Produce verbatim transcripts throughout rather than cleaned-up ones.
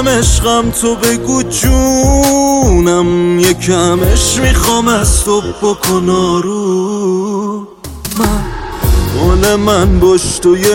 عشقم تو بگو جونم، یکمش میخوام از تو بکن آروم. من گل من باش توی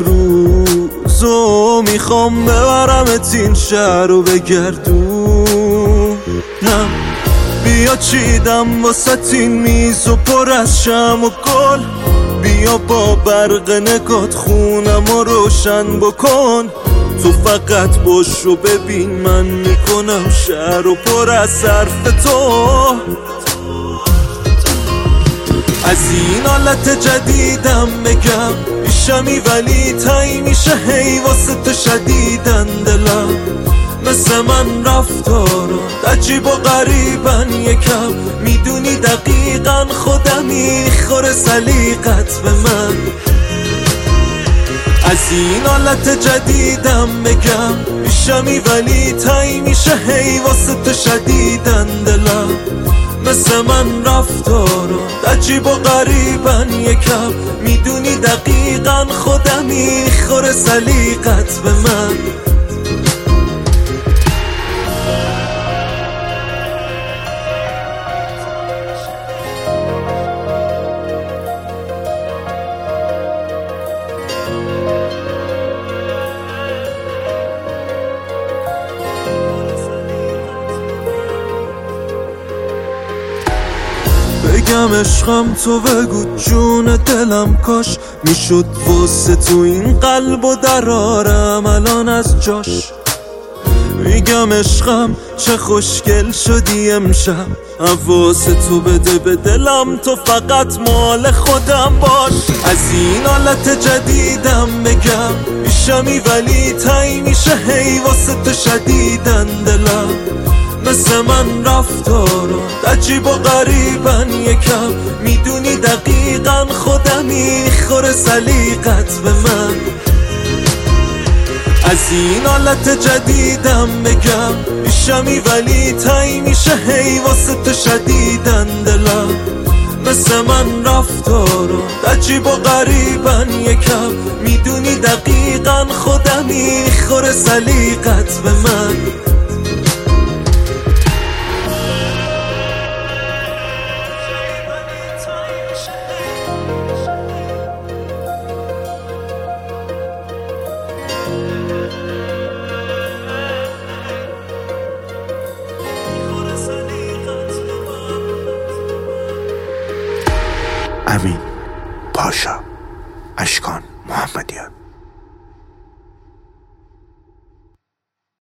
امروزو میخوام ببرمت این شهر رو بگردونم. بیا چیدم واسه این میز و پر از شم و گل، بیا با برق نگات خونم و روشن بکن. تو فقط باش و ببین من میکنم شهر و پر از حرف تو. از این حالت جدیدم بگم پیشمی ولی تایی میشه هی واسه تو شدیدن دلم. مثل من رفتارات عجیب و غریبن یکم، میدونی دقیقا خودم میخوره سلیقت به من. از این حالت جدیدم بگم پیشمی ولی تایی میشه هی واسه تو شدیدن دلم. مثل من رفتارات عجیب و غریبن یکم، میدونی دقیقا خودم میخوره سلیقت به من. بگم عشقم تو بگو جون دلم، کاش میشد واسه تو این قلب و درارم الان از جاش. میگم عشقم چه خوشگل شدی امشب، حواس تو بده به دلم، تو فقط مال خودم باش. از این حالت جدیدم بگم پیشمی ولی تایی میشه هی واسه تو شدیدن دلم. مثل من رفتارات عجیب و غریبن یکم، میدونی دقیقا خودم میخوره سلیقت به من. از این حالت جدیدم بگم پیشمی ولی تایی میشه هی واسه تو شدیدن دلم. مثل من رفتارات عجیب و غریبن یکم، میدونی دقیقا خودم میخوره سلیقت به من. امین پاشا، اشکان محمدیان.